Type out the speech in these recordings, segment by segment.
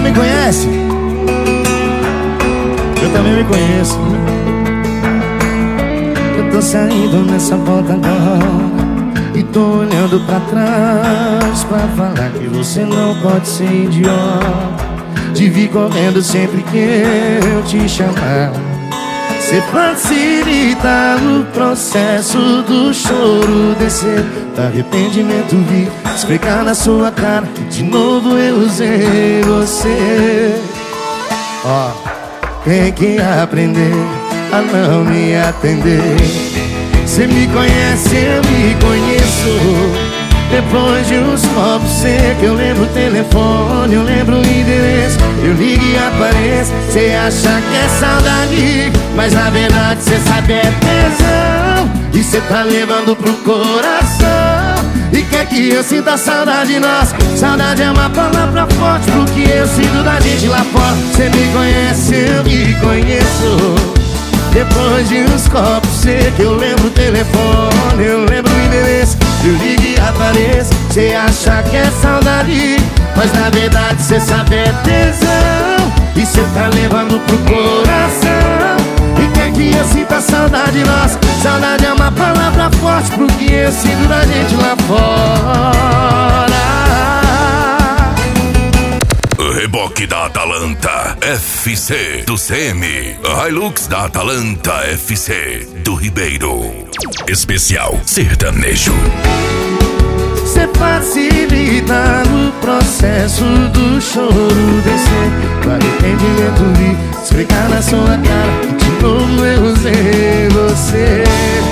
me conhece? Eu também me conheço. Eu tô saindo nessa volta agora e tô olhando pra trás pra falar que você não pode ser idiota de vir correndo sempre que eu te chamar. Você facilita o processo do choro descer, do arrependimento vir esfregar na sua cara que de novo eu usei você. Ó, tem que aprender a não me atender. Você me conhece, eu me conheço. Depois de uns copos secos, eu lembro o telefone, eu lembro o endereço. Eu ligo e apareço, cê acha que é saudade, mas na verdade cê sabe é tesão. E cê tá levando pro coração e quer que eu sinta saudade, nossa. Saudade é uma palavra forte pro que eu sinto da gente lá fora. Cê me conhece, eu me conheço. Depois de uns copos secos, eu lembro o telefone, eu lembro o endereço. Eu ligo e apareço, cê acha que é saudade, mas na verdade cê sabe é tesão. E cê tá levando pro coração e quer que eu sinta saudade, nossa. Saudade é uma palavra forte pro que eu sinto da gente lá fora. Reboque da Atalanta FC do CM, Hilux da Atalanta FC do Ribeiro. Especial sertanejo. Cê facilita o processo do choro descer, do arrependimento vir esfregar na sua cara de novo eu usei você.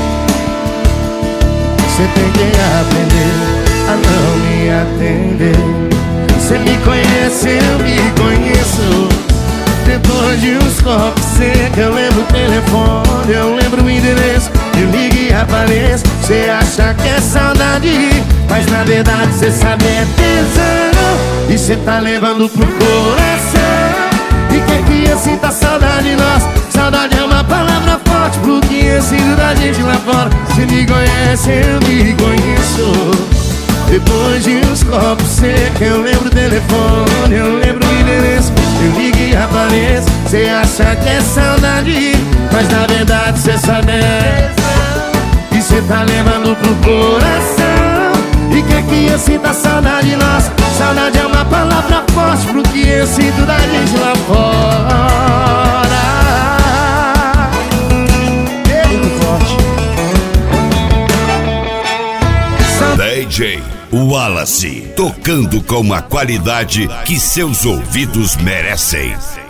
Cê tem que aprender a não me atender. Cê me conhece, eu me conheço. Depois de uns copos secos, eu lembro o telefone, eu lembro o endereço. Eu ligo e apareço, cê acha que é saudade, mas na verdade cê sabe é tesão. E cê tá levando pro coração e quer que eu sinta saudade, nossa. Saudade é uma palavra forte pro que eu sinto da gente lá fora. Cê me conhece, eu me conheço. Depois de uns copos secos, eu lembro o telefone, eu lembro o endereço. Eu ligo e apareço, cê acha que é saudade, mas na verdade cê sabe é tesão. E cê tá levando pro coração e quer que eu sinta saudade, nossa. Saudade é uma palavra forte pro que eu sinto da gente lá fora. Muito forte. DJ Wallace, tocando com a qualidade que seus ouvidos merecem.